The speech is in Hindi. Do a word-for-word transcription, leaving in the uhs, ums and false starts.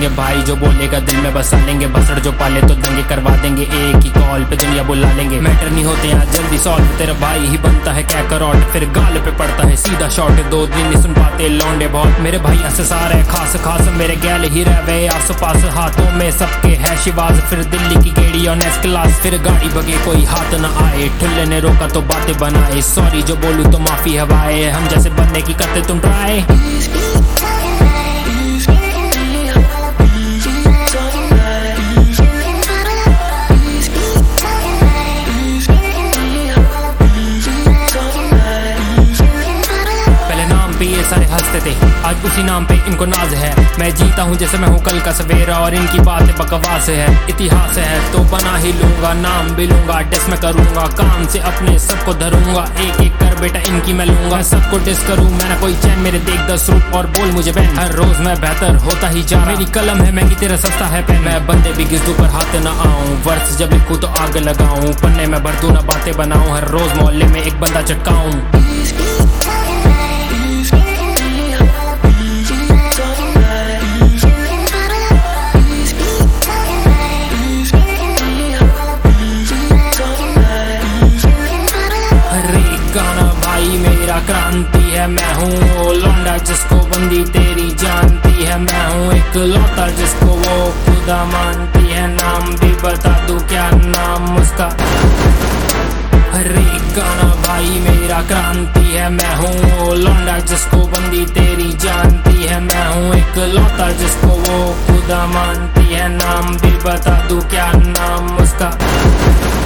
लेंगे भाई, जो बोलेगा दिल में बसा लेंगे। बसड़ जो पाले तो दंगे करवा देंगे, एक ही कॉल पे दुनिया बुला लेंगे। मैटर नहीं होते यहाँ जल्दी सॉल्व, तेरा भाई ही बनता है क्या करॉट, फिर गाल पे पड़ता है सीधा शॉट। दो दिन नहीं सुन पाते लौंडे बहुत, मेरे भाई ऐसे सारे खास खास, मेरे गैल ही रहे आस पास। हाथों में सबके है शिवाज, फिर दिल्ली की गेड़ी और नेक्स्ट क्लास। फिर गाड़ी बगे कोई हाथ न आए, ठुल्ले ने रोका तो बातें बनाए। सॉरी जो बोलूं तो माफी हवाए, हम जैसे बनने की करते तुम ट्राई। ये सारे हंसते थे, आज उसी नाम पे इनको नाज है। मैं जीता हूँ जैसे मैं हूँ कल का सवेरा, और इनकी बातें बकवास है। इतिहास है तो बना ही लूंगा, नाम भी लूंगा, डिस में करूंगा। काम से अपने सबको धरूंगा, एक एक कर बेटा इनकी मैं लूंगा। सबको डिस करूँ मैं ना कोई चैन, मेरे देख दस रूप और बोल मुझे बैन। हर रोज मैं बेहतर होता ही जा, मेरी कलम है महंगी तेरा सस्ता है पेन। मैं बंदे भी गिज्जू पर हाथ न आऊं, वर्ष जब लिखूं तो आग लगाऊं। पन्ने में भर दूं ना बातें बनाऊं, हर रोज मोहल्ले में एक बंदा चटकाऊं। मेरा क्रांति है, मैं हूँ वो लौंडा जिसको बंदी तेरी जानती है। मैं हूँ एक लौटा जिसको वो खुदा मानती है। नाम भी बता दूं क्या नाम उसका, हर एक गाना भाई मेरा क्रांति है। मैं हूँ वो लौंडा जिसको बंदी तेरी जानती है। मैं हूँ एक लौटा जिसको वो खुदा मानती है। नाम भी बता दूं क्या नाम उसका।